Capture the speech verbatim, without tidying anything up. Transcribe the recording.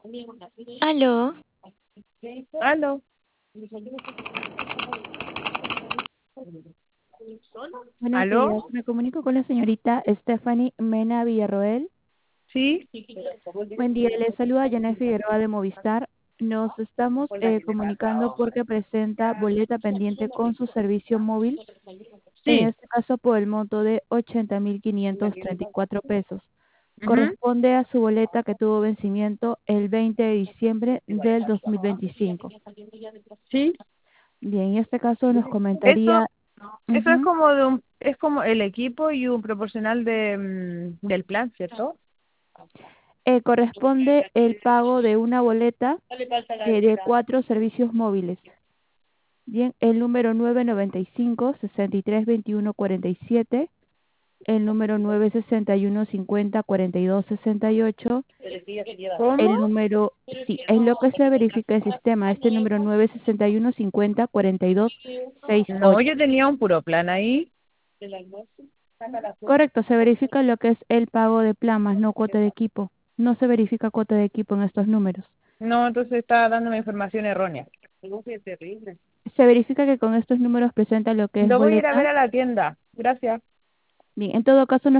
Aló, Aló. Buenos ¿Aló? días, me comunico con la señorita Stephanie Mena Villarroel. Sí. Buen día, le saluda Janet Figueroa de Movistar. Nos estamos eh, comunicando porque presenta boleta pendiente con su servicio móvil, en Sí. este caso por el monto de ochenta mil quinientos treinta y cuatro pesos. Ujú. Corresponde a su boleta que tuvo vencimiento el veinte de diciembre del dos mil veinticinco. Sí. Bien, en este caso nos Eso, comentaría. eso es Ujú. como de un, es como el equipo y un proporcional de, mm, del plan, ¿cierto? Eh, corresponde el pago de una boleta eh, de cuatro servicios móviles. Bien, el número nueve noventa y cinco, sesenta y tres veintiuno cuarenta y siete, el número nueve sesenta y uno cincuenta cuarenta y dos sesenta y ocho, ¿Cómo? el número, sí, es lo que se verifica el sistema, este número nueve sesenta y uno cincuenta cuarenta y dos sesenta y No, ocho. yo tenía un puro plan ahí. Correcto, se verifica lo que es el pago de plan más no cuota de equipo. No se verifica cuota de equipo en estos números. No, entonces estaba dándome información errónea. Se verifica que con estos números presenta lo que es Lo voy a ir a ver boleta. a la tienda. Gracias. Bien, en todo caso nos